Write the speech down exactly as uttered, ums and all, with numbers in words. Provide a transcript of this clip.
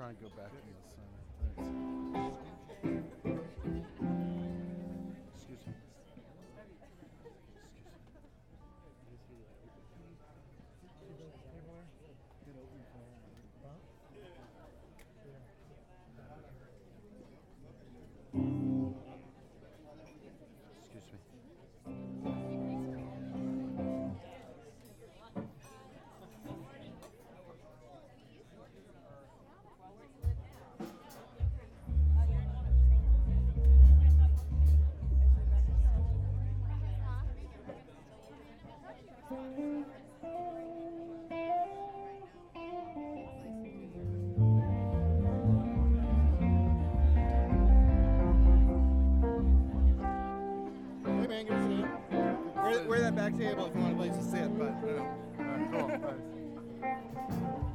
try and go back in the center. Thanks. Excuse me. Excuse me. Hey man, give us a hand. We're, we're that back table if you want a place to sit, but you know. All right, cool. Thanks.